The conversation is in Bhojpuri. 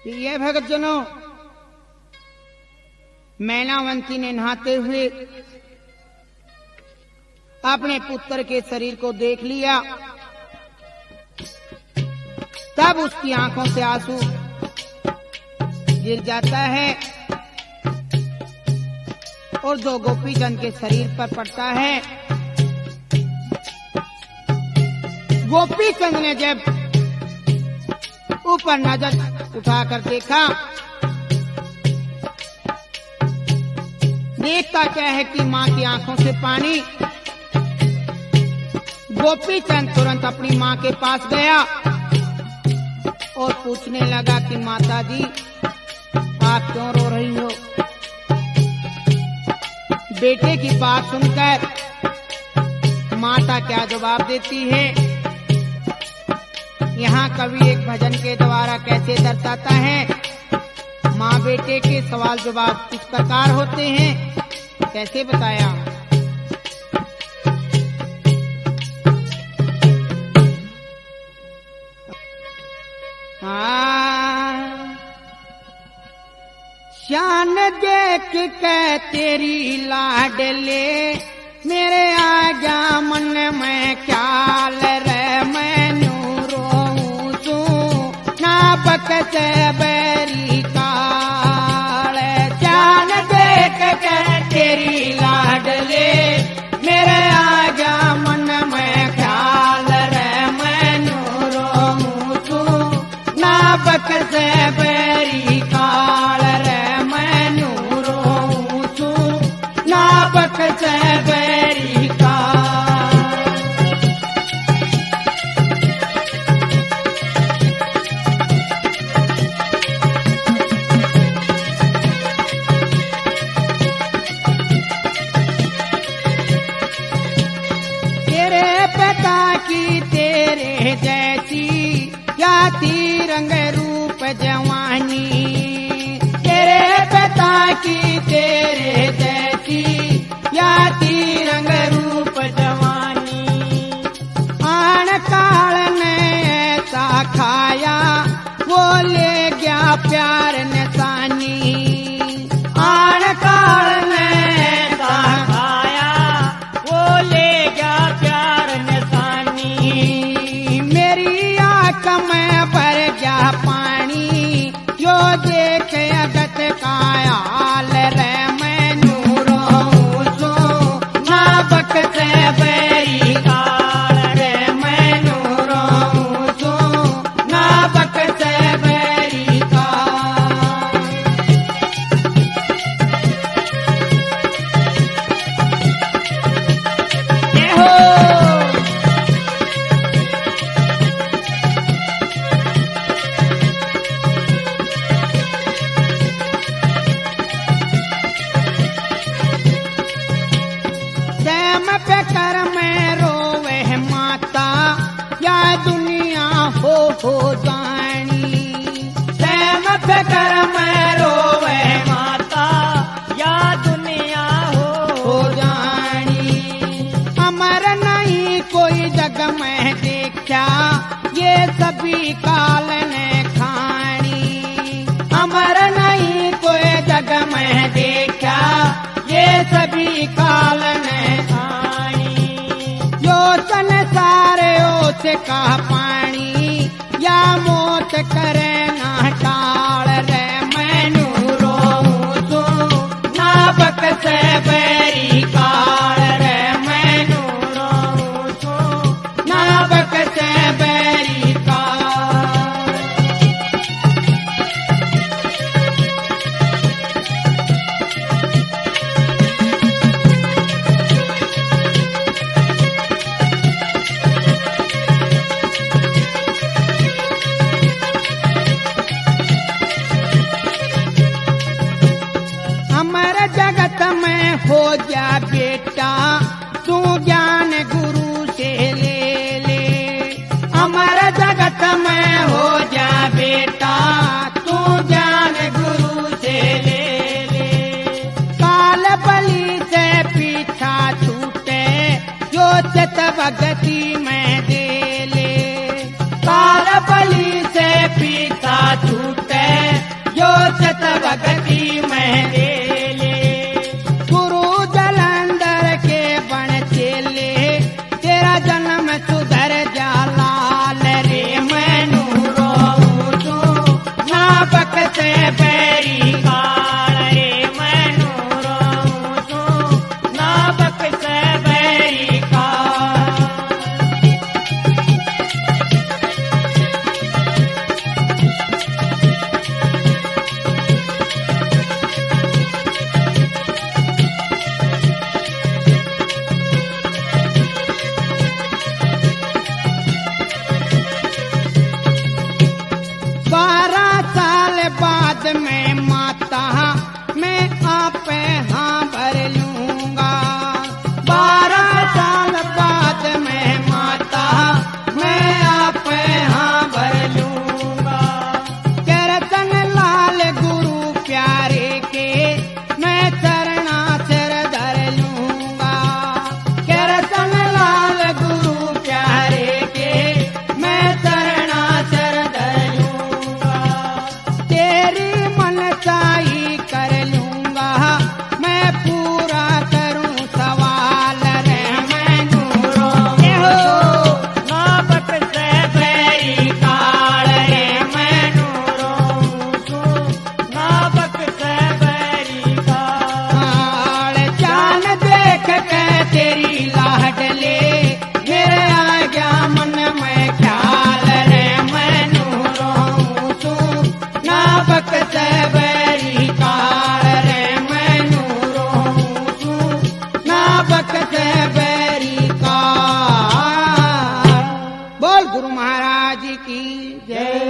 प्रिय भक्तजनों, मैनावंती ने नहाते हुए अपने पुत्र के शरीर को देख लिया। तब उसकी आंखों से आंसू गिर जाता है और जो गोपीचंद के शरीर पर पड़ता है। गोपीचंद ने जब ऊपर नजर उठाकर देखा, देखता क्या है कि मां की आंखों से पानी। गोपीचंद तुरंत अपनी मां के पास गया और पूछने लगा कि माता जी, आप क्यों रो रही हो? बेटे की बात सुनकर माता क्या जवाब देती है, यहाँ कवि एक भजन के द्वारा कैसे दर्शाता है। माँ बेटे के सवाल जवाब इस प्रकार होते हैं, कैसे बताया। शान देख के तेरी लाडले, मेरे आजा मन में ख्याल रे, मैनू रोऊं सू ना बकसे बैरी काल। शान देख के तेरी लाडले, मेरे आजा मन में ख्याल रे, मैनू रोऊं सू ना बकसे बैरी काल रे, मैनू रोऊं सू ना बकसे बैरी काल। तेरे पिता की तेरे जैसी याती रंग रूप जवानी, तेरे पिता की तेरे जैसी याती रंग रूप जवानी। आन काल ने ऐसा खाया, वो ले गया प्यार निशानी। आन काल ने ऐसा खाया, वो ले गया प्यार निशानी। मेरी आंख में भर गया पानी, यो देख अगत कायाल रे, मैनू रोऊं सू ना बकसे बैरी काल रे, मैनू रोऊं सू ना बकसे बैरी काल। जय हो। सैम पे कर में रोवे माता, या दुनिया हो जानी। सैम पे कर में रोवे माता, या दुनिया हो जानी। अमर नहीं कोई जग में देखा, ये सभी काल ने खानी। अमर नहीं कोई जग में देखा, ये सभी काल ने खानी। यो संसारे ओस का पानी, या मौत करे ना टाल रे, मैनू रोऊं सू ना बकसे बैरी काल रे, मैनू रोऊं सू ना बकसे बैरी काल। अमर जगत में हो जा बेटा, तू ज्ञान गुरु से ले ले। अमर जगत में हो जा बेटा, तू ज्ञान गुरु से ले ले। काल बलि से पीछा छूटे, जो चित भगति में दे ले। काल बलि से पीछा छूटे, भगती में दे ले। गुरु जलंधर के बन चेले तेरा जन्म सुधर जाला रे। मैनू रोऊं तू ना बख्शे बैरी काल रे। मैनू रोऊं तू ना बख्शे बैरी काल। बाद में माता मैं आप हाँ भर लूंगा। 12 साल बाद में माता मैं आप हाँ भर लूंगा। कीर्तन लाल गुरु प्यारे के मैं चरणा सिर धर लूंगा। कीर्तन लाल गुरु प्यारे के मैं चरणा सिर धर लूंगा। तेरी मनसाई कर लूंगा मैं पूरा करूं सवाल रे। मैनू रोऊं ना बख्शे बैरी काल रे। मैनू रोऊं ना बख्शे बैरी काल। जान देख के तेरी लाडले मेरे आ गया मन में ख्याल रे। मैनू रोऊं तू ना बख्शे बैरी काल रे। मैनू रोऊं तू ना बख्शे बैरी काल। बोल गुरु महाराज की जय।